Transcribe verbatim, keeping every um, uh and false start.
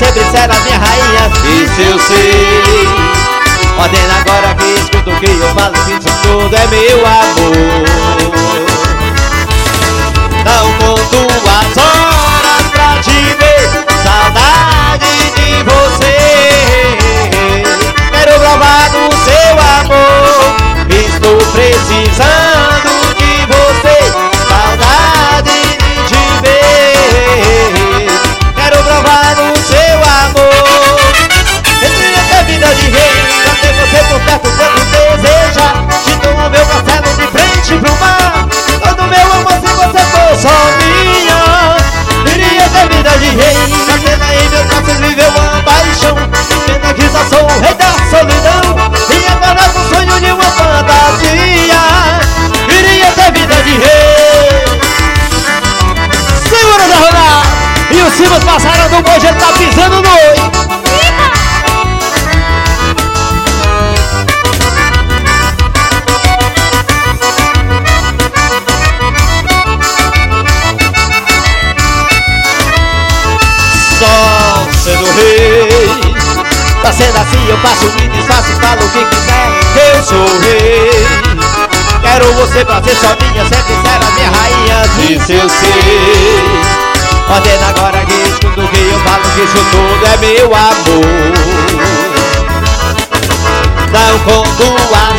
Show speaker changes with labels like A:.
A: sempre será minha rainha. Isso eu sei. Ordena agora que escuta o que eu falo, que isso tudo é meu amor. Não conto as horas pra te ver, saudade de você. Quero provar do seu amor, estou precisando de você, saudade de te ver. Quero provar do seu amor. Eu queria ter vida de rei, pra ter você por perto quando deseja. Te dou o meu castelo de frente pro mar, todo meu amor se você for só minha. Queria ter vida de rei, pra ter em meus braços viver uma paixão. Pena que só sou o rei da solidão, e agora com o sonho de uma fantasia. Queria ter vida de rei. Segura da rodada. E os Simas passaram do boi, já tá pisando no oi. Só sendo rei, tá sendo assim, eu faço, me desfaço, falo o que quiser. Eu sou rei, quero você pra ser só minha, sempre será minha rainha. Disso eu sei. Ordena agora que escuta o que eu falo, que isso tudo é meu amor. Não conto as